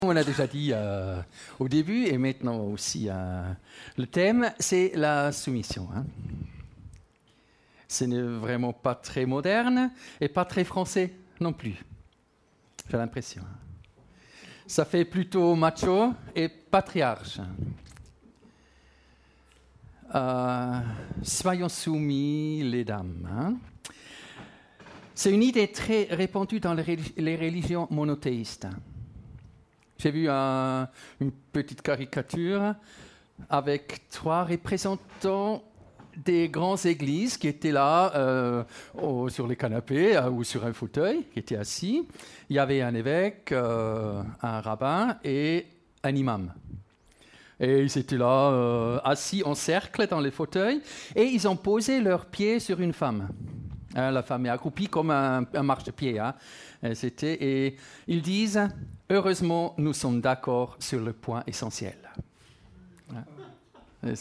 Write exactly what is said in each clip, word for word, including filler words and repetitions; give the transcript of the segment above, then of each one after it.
On a déjà dit euh, au début et maintenant aussi euh, le thème, c'est la soumission. Hein. Ce n'est vraiment pas très moderne et pas très français non plus, j'ai l'impression. Ça fait plutôt macho et patriarche. Euh, soyons soumis, les dames. Hein. C'est une idée très répandue dans les, religi- les religions monothéistes. J'ai vu un, une petite caricature avec trois représentants des grandes églises qui étaient là euh, au, sur les canapés euh, ou sur un fauteuil, qui étaient assis. Il y avait un évêque, euh, un rabbin et un imam. Et ils étaient là, euh, assis en cercle dans les fauteuils, et ils ont posé leurs pieds sur une femme. Hein, la femme est accroupie comme un, un marchepied. Hein. Et, c'était, et ils disent, heureusement, nous sommes d'accord sur le point essentiel. Hein.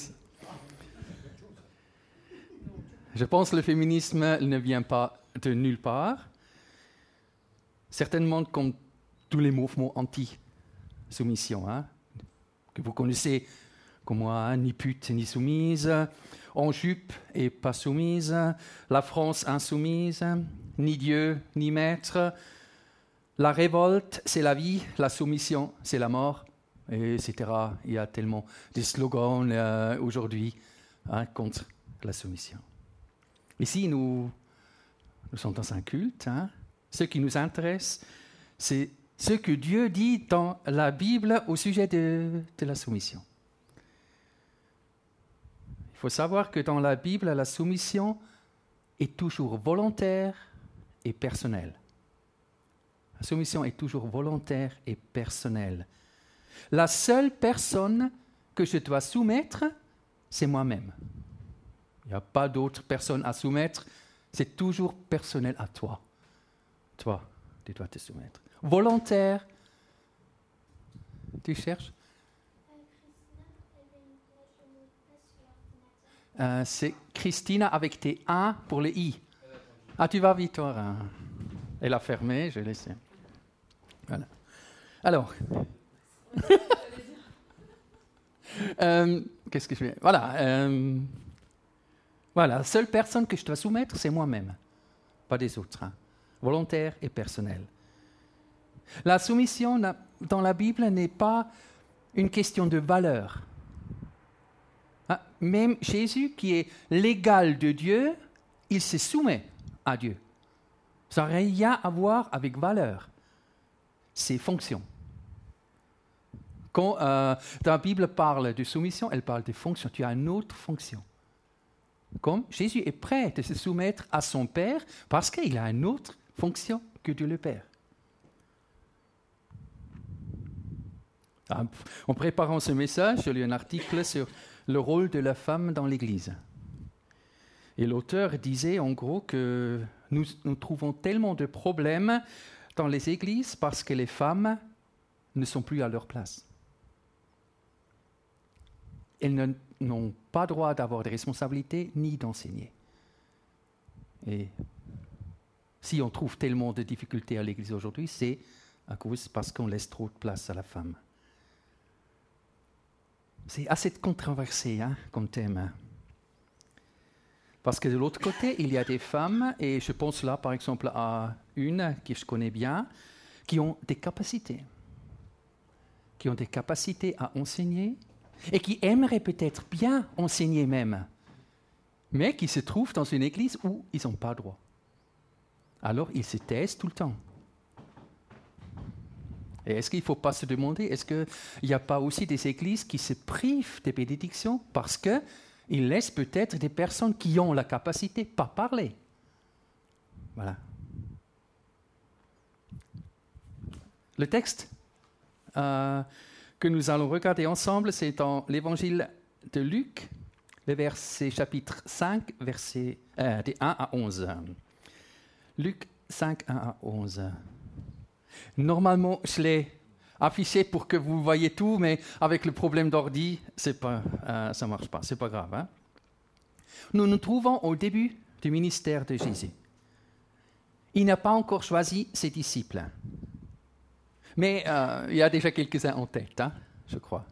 Je pense que le féminisme ne vient pas de nulle part. Certainement comme tous les mouvements anti-soumission, hein, que vous connaissez comme moi, hein, ni pute ni soumise, en jupe et pas soumise, la France insoumise, ni Dieu ni maître, la révolte c'est la vie, la soumission c'est la mort, et cetera. Il y a tellement de slogans euh, aujourd'hui hein, contre la soumission. Ici, nous, nous sommes dans un culte. Hein. Ce qui nous intéresse, c'est ce que Dieu dit dans la Bible au sujet de, de la soumission. Il faut savoir que dans la Bible, la soumission est toujours volontaire et personnelle. La soumission est toujours volontaire et personnelle. La seule personne que je dois soumettre, c'est moi-même. Il n'y a pas d'autre personne à soumettre, c'est toujours personnel à toi. Toi, tu dois te soumettre. Volontaire. Tu cherches ? Euh, c'est Christina avec tes un pour les i. Ah, tu vas vite, toi. Hein. Elle a fermé, je l'ai laissé. Voilà. Alors. euh, qu'est-ce que je fais ? Voilà. Euh, voilà. La seule personne que je dois soumettre, c'est moi-même, pas des autres. Hein. Volontaire et personnel. La soumission dans la Bible n'est pas une question de valeur. Hein? Même Jésus, qui est l'égal de Dieu, il se soumet à Dieu. Ça n'a rien à voir avec valeur. C'est fonction. Quand euh, la Bible parle de soumission, elle parle de fonction. Tu as une autre fonction. Comme Jésus est prêt à se soumettre à son Père parce qu'il a une autre fonction que Dieu le Père. En préparant ce message, j'ai lu un article sur le rôle de la femme dans l'Église. Et l'auteur disait en gros que nous, nous trouvons tellement de problèmes dans les églises parce que les femmes ne sont plus à leur place. Elles ne, n'ont pas droit d'avoir des responsabilités ni d'enseigner. Et si on trouve tellement de difficultés à l'Église aujourd'hui, c'est à cause parce qu'on laisse trop de place à la femme. C'est assez controversé hein, comme thème. Hein. Parce que de l'autre côté, il y a des femmes, et je pense là par exemple à une que je connais bien, qui ont des capacités. Qui ont des capacités à enseigner, et qui aimeraient peut-être bien enseigner même, mais qui se trouvent dans une église où ils n'ont pas droit. Alors ils se taisent tout le temps. Et est-ce qu'il ne faut pas se demander, est-ce qu'il n'y a pas aussi des églises qui se privent des bénédictions parce qu'ils laissent peut-être des personnes qui ont la capacité pas parler. Voilà. Le texte euh, que nous allons regarder ensemble, c'est dans l'évangile de Luc, le verset chapitre cinq, versets euh, des un à onze. Luc cinq, un à onze. Normalement, je l'ai affiché pour que vous voyez tout, mais avec le problème d'ordi, c'est pas, euh, ça ne marche pas, c'est pas grave. Hein? Nous nous trouvons au début du ministère de Jésus. Il n'a pas encore choisi ses disciples. Mais euh, il y a déjà quelques-uns en tête, hein, je crois.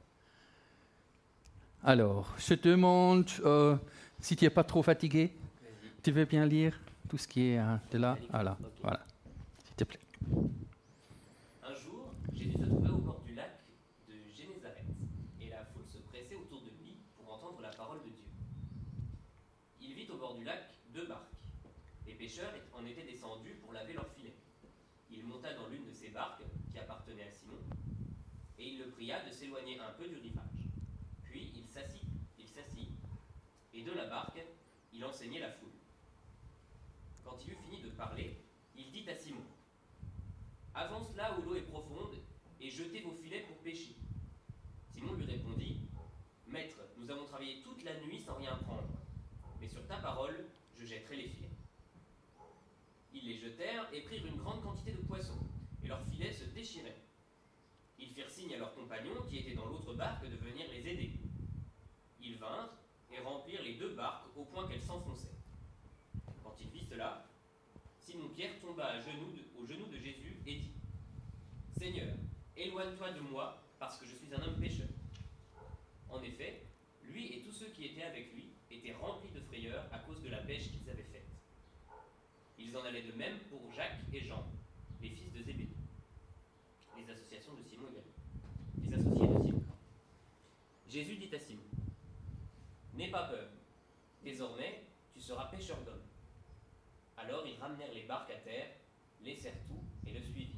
Alors, je te demande euh, si tu n'es pas trop fatigué, vas-y. Tu veux bien lire tout ce qui est hein, de là ah, là, okay. Voilà, s'il te plaît. Un jour, Jésus se trouvait au bord du lac de Génézareth, et la foule se pressait autour de lui pour entendre la parole de Dieu. Il vit au bord du lac deux barques. Les pêcheurs en étaient descendus pour laver leurs filets. Il monta dans l'une de ces barques, qui appartenait à Simon, et il le pria de s'éloigner un peu du rivage. Puis il s'assit, il s'assit, et de la barque, il enseignait la foule. Quand il eut fini de parler, il dit à Simon : « Avance là où l'eau est profonde, et jetez vos filets pour pêcher. » Simon lui répondit : « Maître, nous avons travaillé toute la nuit sans rien prendre, mais sur ta parole, je jetterai les filets. » Ils les jetèrent et prirent une grande quantité de poissons, et leurs filets se déchiraient. Ils firent signe à leurs compagnons qui étaient dans l'autre barque de venir les aider. Ils vinrent et remplirent les deux barques au point qu'elles s'enfonçaient. Quand il vit cela, Simon-Pierre tomba à genoux de, aux genoux de Jésus et dit : « Seigneur, éloigne-toi de moi, parce que je suis un homme pécheur. » En effet, lui et tous ceux qui étaient avec lui étaient remplis de frayeur à cause de la pêche qu'ils avaient faite. Ils en allaient de même pour Jacques et Jean, les fils de Zébédée. Les associations de Simon également. Les associés de Simon. Jésus dit à Simon : « N'aie pas peur. Désormais, tu seras pêcheur d'hommes. » Alors ils ramenèrent les barques à terre, laissèrent tout et le suivirent.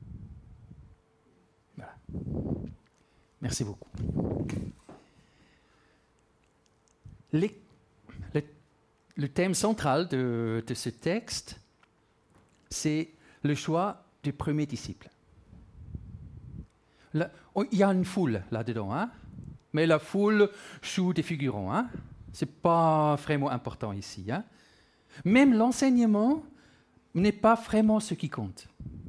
Voilà. Merci beaucoup. Les, le, le thème central de, de ce texte, c'est le choix du premier disciple. Là, oh, il y a une foule là-dedans, hein? Mais la foule joue des figurants. Hein? Ce n'est pas vraiment important ici. Hein? Même l'enseignement n'est pas vraiment ce qui compte.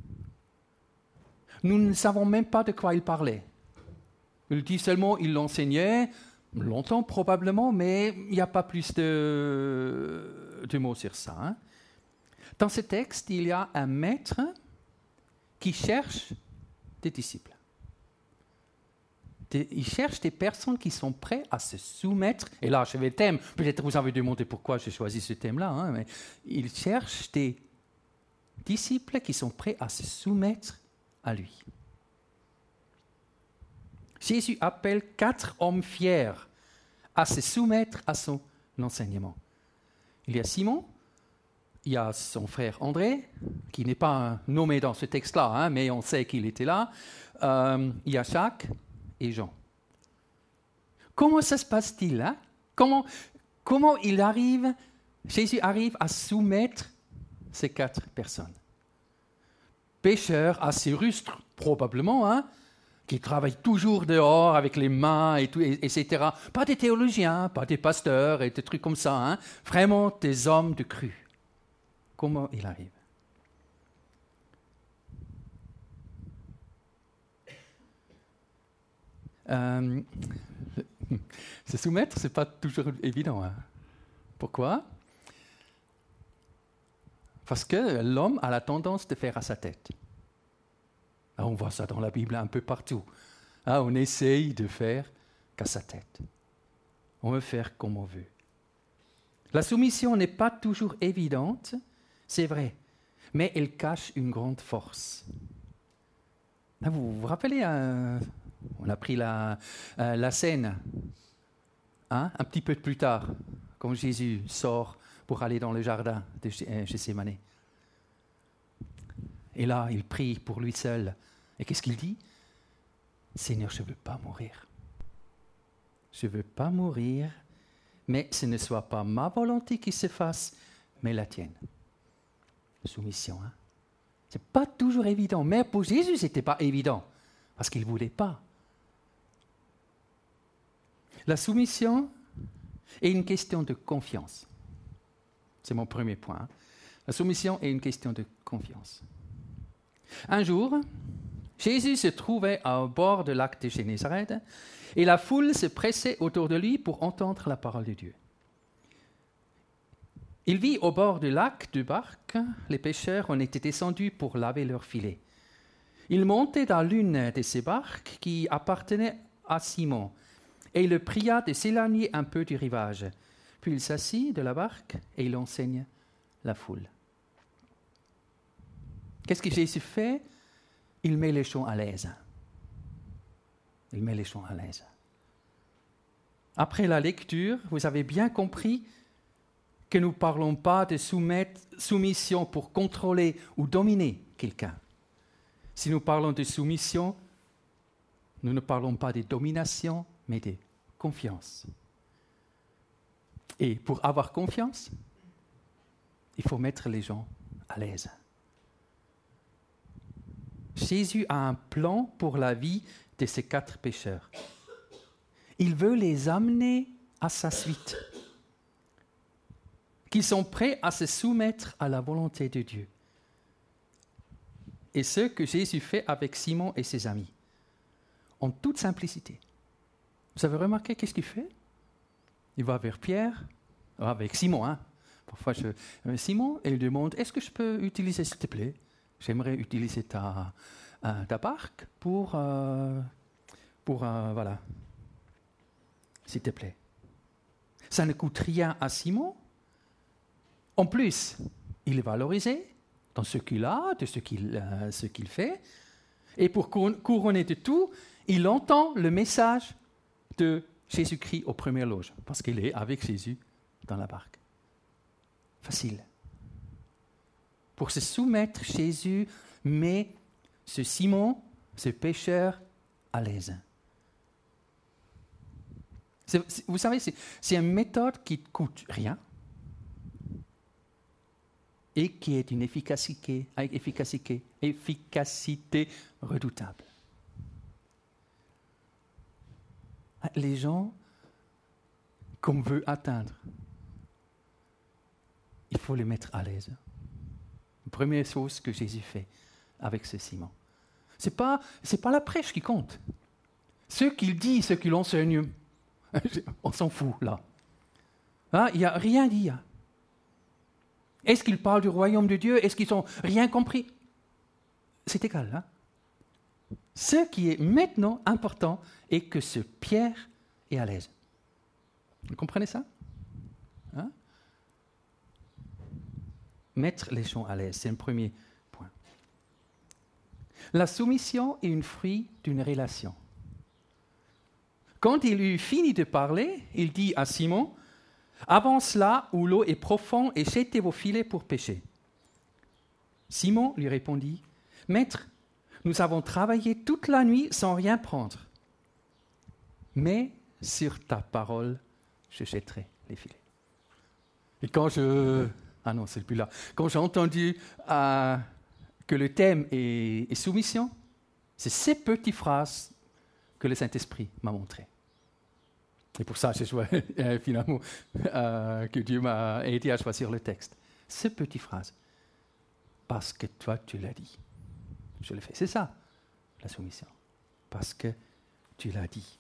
Nous ne savons même pas de quoi il parlait. Il dit seulement qu'il l'enseignait, longtemps probablement, mais il n'y a pas plus de, de mots sur ça. Hein? Dans ce texte, il y a un maître qui cherche des disciples. Il cherche des personnes qui sont prêtes à se soumettre. Et là, je vais le thème. Peut-être vous avez demandé pourquoi j'ai choisi ce thème-là. Hein, mais il cherche des disciples qui sont prêts à se soumettre à lui. Jésus appelle quatre hommes fiers à se soumettre à son enseignement. Il y a Simon, il y a son frère André, qui n'est pas nommé dans ce texte-là, hein, mais on sait qu'il était là. Euh, il y a Jacques et Jean. Comment ça se passe-t-il hein? comment, comment il arrive, Jésus arrive à soumettre ces quatre personnes? Pêcheurs assez rustres, probablement, hein, qui travaillent toujours dehors avec les mains, et tout, et, et cetera. Pas des théologiens, pas des pasteurs et des trucs comme ça. Hein. Vraiment des hommes de cru. Comment il arrive? Euh, se soumettre, ce n'est pas toujours évident. Hein. Pourquoi? Parce que l'homme a la tendance de faire à sa tête. On voit ça dans la Bible un peu partout. Ah, on essaye de faire qu'à sa tête. On veut faire comme on veut. La soumission n'est pas toujours évidente, c'est vrai, mais elle cache une grande force. Vous vous rappelez, euh, on a pris la, euh, la scène hein, un petit peu plus tard, quand Jésus sort pour aller dans le jardin de Gethsémani. Et là, il prie pour lui seul. Et qu'est-ce qu'il dit? Seigneur, je ne veux pas mourir. Je ne veux pas mourir, mais ce ne soit pas ma volonté qui se fasse, mais la tienne. Soumission, hein? Ce n'est pas toujours évident, mais pour Jésus, ce n'était pas évident, parce qu'il ne voulait pas. La soumission est une question de confiance. C'est mon premier point. Hein? La soumission est une question de confiance. Un jour, Jésus se trouvait au bord du lac de Génézareth et la foule se pressait autour de lui pour entendre la parole de Dieu. Il vit au bord du lac deux barques, les pêcheurs en étaient descendus pour laver leurs filets. Il montait dans l'une de ces barques qui appartenait à Simon, et il le pria de s'éloigner un peu du rivage. Puis il s'assit de la barque et il enseigne la foule. Qu'est-ce que Jésus fait? Il met les gens à l'aise. Il met les gens à l'aise. Après la lecture, vous avez bien compris que nous ne parlons pas de soumettre, soumission pour contrôler ou dominer quelqu'un. Si nous parlons de soumission, nous ne parlons pas de domination, mais de confiance. Et pour avoir confiance, il faut mettre les gens à l'aise. Jésus a un plan pour la vie de ces quatre pécheurs. Il veut les amener à sa suite, qu'ils sont prêts à se soumettre à la volonté de Dieu. Et ce que Jésus fait avec Simon et ses amis, en toute simplicité. Vous avez remarqué qu'est-ce qu'il fait? Il va vers Pierre, avec Simon, hein. Parfois, je, euh, Simon, et il demande, est-ce que je peux utiliser, s'il te plaît? J'aimerais utiliser ta, euh, ta barque pour, euh, pour euh, voilà, s'il te plaît. Ça ne coûte rien à Simon. En plus, il est valorisé dans ce qu'il a, de ce qu'il, euh, ce qu'il fait. Et pour couronner de tout, il entend le message de Jésus-Christ aux premières loges, parce qu'il est avec Jésus dans la barque. Facile. Pour se soumettre, Jésus met ce Simon, ce pécheur, à l'aise. C'est, c'est, vous savez, c'est, c'est une méthode qui ne coûte rien et qui est d'une efficacité, efficacité, efficacité redoutable. Les gens qu'on veut atteindre, il faut les mettre à l'aise. La première chose que Jésus fait avec ce Simon. Ce n'est pas, c'est pas la prêche qui compte. Ce qu'il dit, ce qu'il enseigne, on s'en fout là. Hein, il n'y a rien dit. Est-ce qu'ils parlent du royaume de Dieu? Est-ce qu'ils n'ont rien compris? C'est égal. Hein? Ce qui est maintenant important est que ce Pierre est à l'aise. Vous comprenez ça? Hein? Mettre les gens à l'aise, c'est un premier point. La soumission est un fruit d'une relation. Quand il eut fini de parler, il dit à Simon, « Avance là où l'eau est profonde et jetez vos filets pour pêcher. » Simon lui répondit, « Maître, nous avons travaillé toute la nuit sans rien prendre. Mais sur ta parole, je jetterai les filets. » Et quand je... Ah non, c'est plus là. Quand j'ai entendu euh, que le thème est, est soumission, c'est ces petites phrases que le Saint-Esprit m'a montrées. Et pour ça, j'ai choisi, euh, finalement, euh, que Dieu m'a aidé à choisir le texte. Ces petites phrases. Parce que toi, tu l'as dit. Je le fais. C'est ça, la soumission. Parce que tu l'as dit.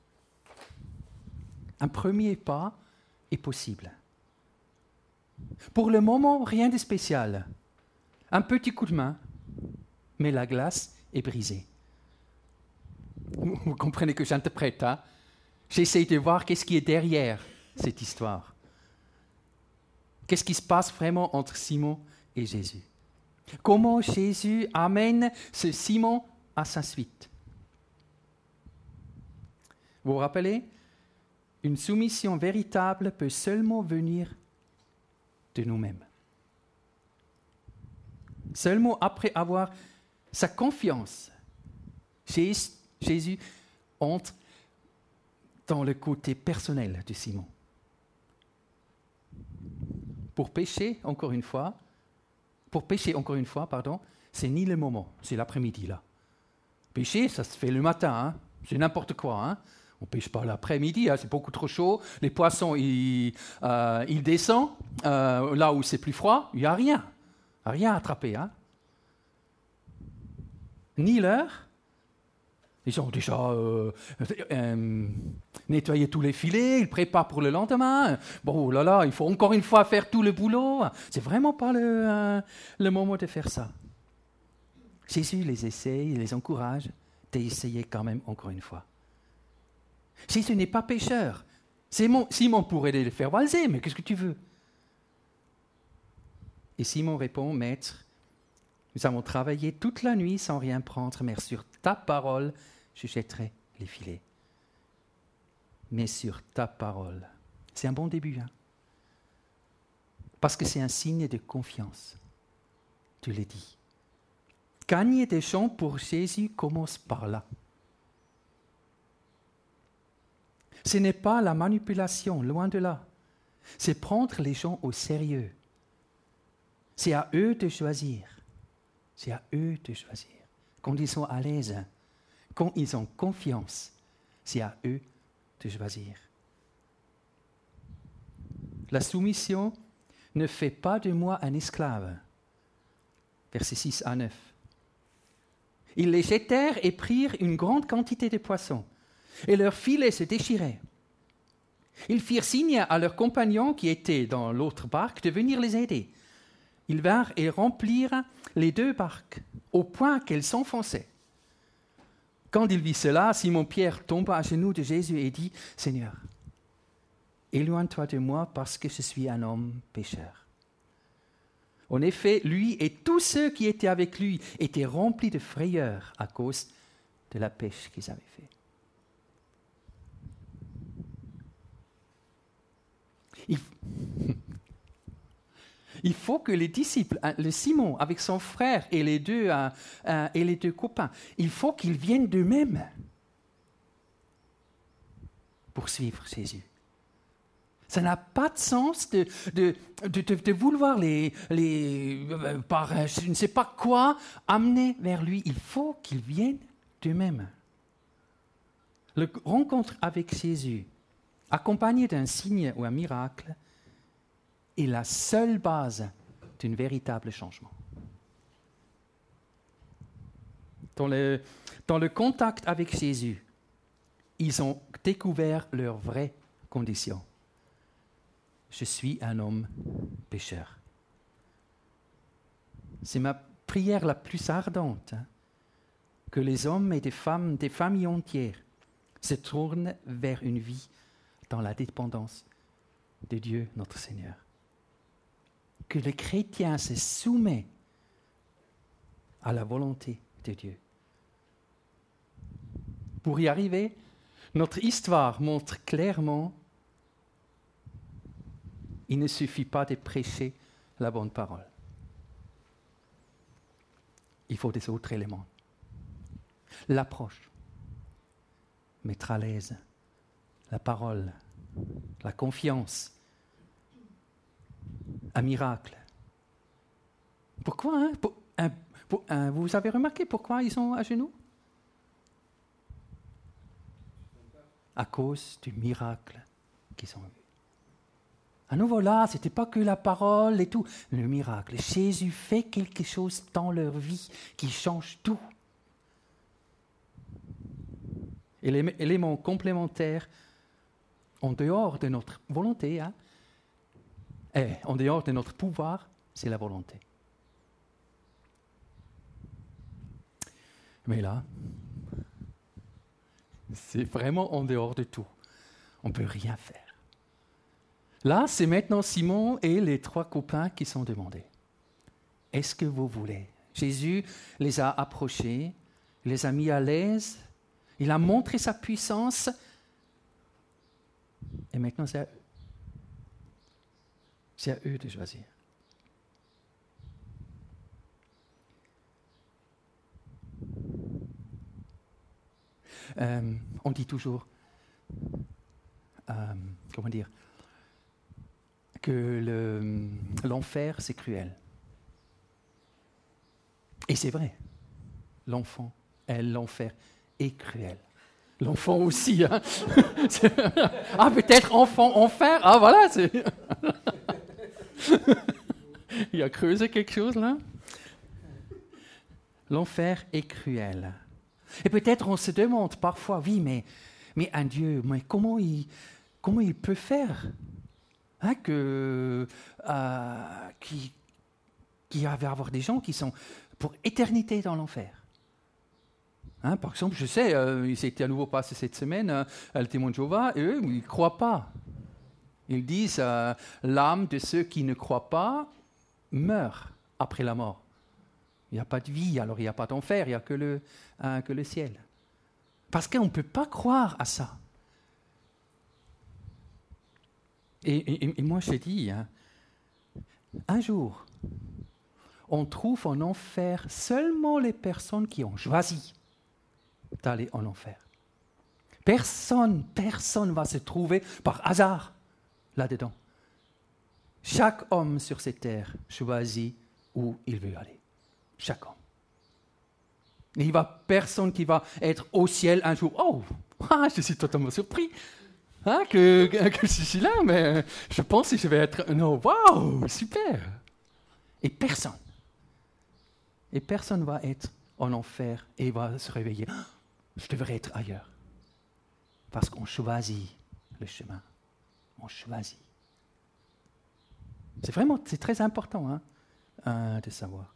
Un premier pas est possible. Pour le moment, rien de spécial. Un petit coup de main, mais la glace est brisée. Vous, vous comprenez que j'interprète, hein? J'essaie de voir qu'est-ce qui est derrière cette histoire. Qu'est-ce qui se passe vraiment entre Simon et Jésus? Comment Jésus amène ce Simon à sa suite? Vous vous rappelez? Une soumission véritable peut seulement venir de nous-mêmes. Seulement après avoir sa confiance, Jésus entre dans le côté personnel de Simon. Pour pécher, encore une fois, pour pécher, encore une fois, pardon, c'est ni le moment, c'est l'après-midi, là. Pécher, ça se fait le matin, hein, c'est n'importe quoi, hein. On ne pêche pas l'après-midi, hein, c'est beaucoup trop chaud. Les poissons, ils, euh, ils descendent. Euh, là où c'est plus froid, il n'y a rien. Rien à attraper. Hein. Ni l'heure. Ils ont déjà euh, euh, nettoyé tous les filets, ils préparent pour le lendemain. Bon, oh là là, il faut encore une fois faire tout le boulot. C'est vraiment pas le, euh, le moment de faire ça. Jésus les essaye, les encourage d'essayer quand même encore une fois. Jésus n'est pas pécheur. Simon, Simon pourrait les faire valser, mais qu'est-ce que tu veux? Et Simon répond, Maître, nous avons travaillé toute la nuit sans rien prendre, mais sur ta parole, je jetterai les filets. Mais sur ta parole. C'est un bon début, hein? Parce que c'est un signe de confiance. Tu l'as dit. Gagner des gens pour Jésus commence par là. Ce n'est pas la manipulation, loin de là. C'est prendre les gens au sérieux. C'est à eux de choisir. C'est à eux de choisir. Quand ils sont à l'aise, quand ils ont confiance, c'est à eux de choisir. La soumission ne fait pas de moi un esclave. Versets six à neuf. Ils les jetèrent et prirent une grande quantité de poissons, et leurs filets se déchiraient. Ils firent signe à leurs compagnons qui étaient dans l'autre barque de venir les aider. Ils vinrent et remplirent les deux barques, au point qu'elles s'enfonçaient. Quand il vit cela, Simon-Pierre tomba à genoux de Jésus et dit, « Seigneur, éloigne-toi de moi parce que je suis un homme pécheur. » En effet, lui et tous ceux qui étaient avec lui étaient remplis de frayeur à cause de la pêche qu'ils avaient faite. Il... Il faut que les disciples, le Simon avec son frère et les deux, euh, euh, et les deux copains, il faut qu'ils viennent d'eux-mêmes pour suivre Jésus. Ça n'a pas de sens de, de, de, de, de vouloir les, les euh, par je ne sais pas quoi, amener vers lui. Il faut qu'ils viennent d'eux-mêmes. La rencontre avec Jésus, accompagnée d'un signe ou un miracle, est la seule base d'un véritable changement. Dans le, dans le contact avec Jésus, ils ont découvert leurs vraies conditions. Je suis un homme pécheur. C'est ma prière la plus ardente, hein, que les hommes et des femmes, des familles entières, se tournent vers une vie dans la dépendance de Dieu, notre Seigneur. Que les chrétiens se soumettent à la volonté de Dieu. Pour y arriver, notre histoire montre clairement qu'il ne suffit pas de prêcher la bonne parole. Il faut des autres éléments. L'approche, mettre à l'aise, la parole, la confiance, un miracle. Pourquoi hein? pour, un, pour, un, Vous avez remarqué pourquoi ils sont à genoux? À cause du miracle qu'ils ont eu. À nouveau là, ce n'était pas que la parole et tout, le miracle. Jésus fait quelque chose dans leur vie qui change tout. Et l'élément complémentaire, en dehors de notre volonté, hein, et en dehors de notre pouvoir, c'est la volonté. Mais là, c'est vraiment en dehors de tout. On ne peut rien faire. Là, c'est maintenant Simon et les trois copains qui sont demandés. Est-ce que vous voulez? Jésus les a approchés, les a mis à l'aise, il a montré sa puissance, et maintenant c'est à eux. C'est à eux de choisir. Euh, on dit toujours, euh, comment dire, que le, l'enfer, c'est cruel. Et c'est vrai. L'enfant, elle, l'enfer est cruel. L'enfant aussi. Hein. Ah, peut-être enfant, enfer. Ah, voilà. C'est... Il a creusé quelque chose là. L'enfer est cruel. Et peut-être on se demande parfois, oui, mais, mais un Dieu, mais comment il, comment il peut faire hein, que, euh, qui, qui va avoir des gens qui sont pour éternité dans l'enfer. Hein, par exemple, je sais, euh, il s'était à nouveau passé cette semaine, euh, le témoin de Jéhovah, et eux, ils ne croient pas. Ils disent, euh, l'âme de ceux qui ne croient pas meurt après la mort. Il n'y a pas de vie, alors il n'y a pas d'enfer, il n'y a que le, euh, que le ciel. Parce qu'on ne peut pas croire à ça. Et, et, et moi, je dis, hein, un jour, on trouve en enfer seulement les personnes qui ont choisi d'aller en enfer. Personne, personne ne va se trouver par hasard là-dedans. Chaque homme sur cette terre choisit où il veut aller. Chaque homme. Il n'y a personne qui va être au ciel un jour. Oh, ah, je suis totalement surpris hein, que, que je suis là, mais je pense que je vais être... Non, waouh, super. Et personne. Et personne ne va être en enfer et va se réveiller. Je devrais être ailleurs. Parce qu'on choisit le chemin. On choisit. C'est vraiment, c'est très important hein, euh, de savoir.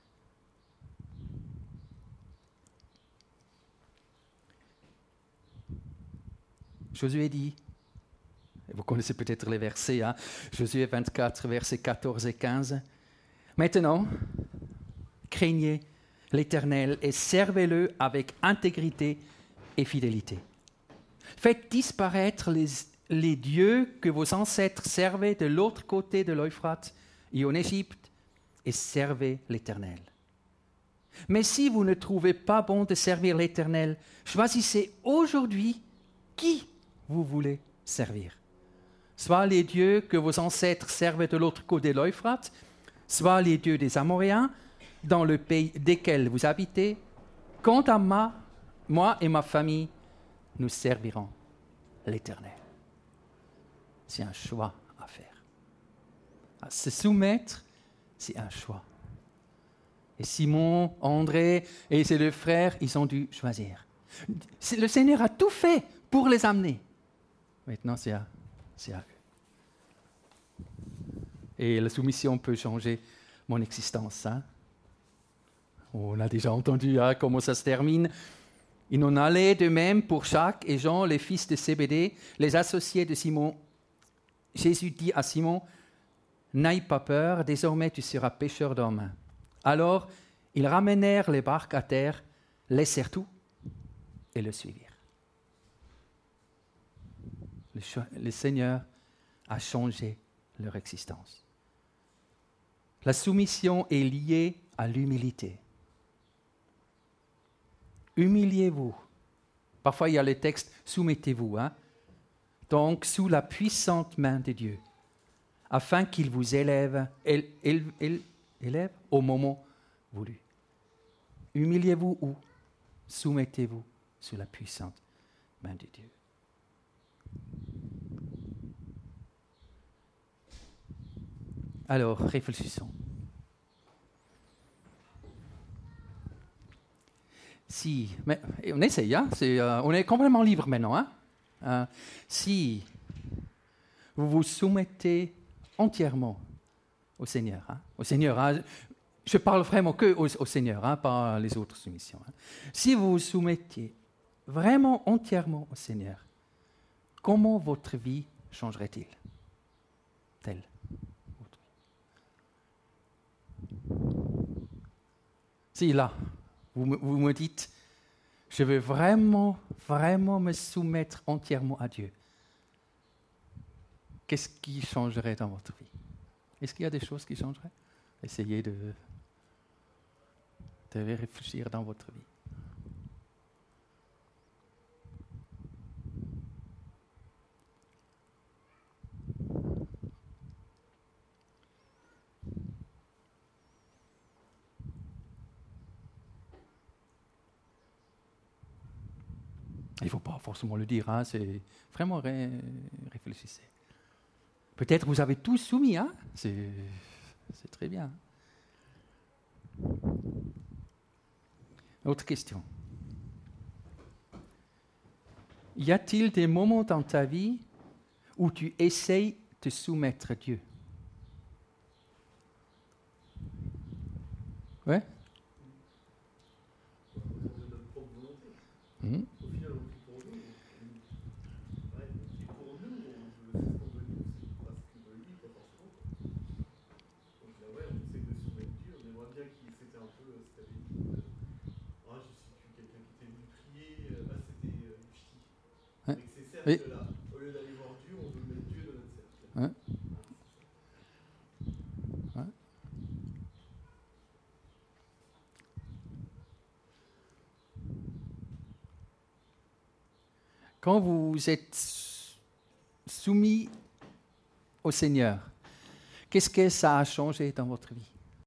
Josué dit, vous connaissez peut-être les versets, hein, Josué vingt-quatre, versets quatorze et quinze. Maintenant, craignez l'Éternel et servez-le avec intégrité et fidélité. Faites disparaître les, les dieux que vos ancêtres servaient de l'autre côté de l'Euphrate et en Égypte et servez l'Éternel. Mais si vous ne trouvez pas bon de servir l'Éternel, choisissez aujourd'hui qui vous voulez servir. Soit les dieux que vos ancêtres servaient de l'autre côté de l'Euphrate, soit les dieux des Amoréens, dans le pays desquels vous habitez. Quant à moi, moi et ma famille, nous servirons l'Éternel. C'est un choix à faire. À se soumettre, c'est un choix. Et Simon, André et ses deux frères, ils ont dû choisir. Le Seigneur a tout fait pour les amener. Maintenant, c'est à, c'est à eux. Et la soumission peut changer mon existence. Hein? On a déjà entendu hein, comment ça se termine. Il en allait de même pour Jacques et Jean, les fils de Zébédée, les associés de Simon. Jésus dit à Simon, « N'aie pas peur, désormais tu seras pêcheur d'hommes. » Alors, ils ramenèrent les barques à terre, laissèrent tout et le suivirent. Le, cho- le Seigneur a changé leur existence. La soumission est liée à l'humilité. Humiliez-vous. Parfois, il y a le texte « soumettez-vous hein? ». Donc, sous la puissante main de Dieu, afin qu'il vous élève, élève, élève, élève au moment voulu. Humiliez-vous où? Soumettez-vous sous la puissante main de Dieu. Alors, réfléchissons. Si, mais on essaye, hein, c'est, euh, on est complètement libre maintenant. Hein, euh, si vous vous soumettez entièrement au Seigneur, hein, au Seigneur, hein, je parle vraiment que au, au Seigneur, hein, pas les autres soumissions. Hein. Si vous vous soumettiez vraiment entièrement au Seigneur, comment votre vie changerait-il telle? Si là, vous me, vous me dites, je veux vraiment, vraiment me soumettre entièrement à Dieu, qu'est-ce qui changerait dans votre vie? Est-ce qu'il y a des choses qui changeraient? Essayez de, de réfléchir dans votre vie. Il ne faut pas forcément le dire, hein, c'est vraiment ré- réfléchissez. Peut-être vous avez tout soumis, hein, c'est, c'est très bien. Autre question. Y a-t-il des moments dans ta vie où tu essayes de soumettre Dieu? Ouais? un peu euh, ce qu'avait dit. Euh, oh, je sais plus, quelqu'un qui était venu prier, euh, bah, c'était euh, Yushti. Ouais. Avec ces Oui. cercles-là, au lieu d'aller voir Dieu, on veut mettre Dieu dans notre cercle. Ouais. Ah, c'est ça. Ouais. Quand vous êtes soumis au Seigneur, qu'est-ce que ça a changé dans votre vie?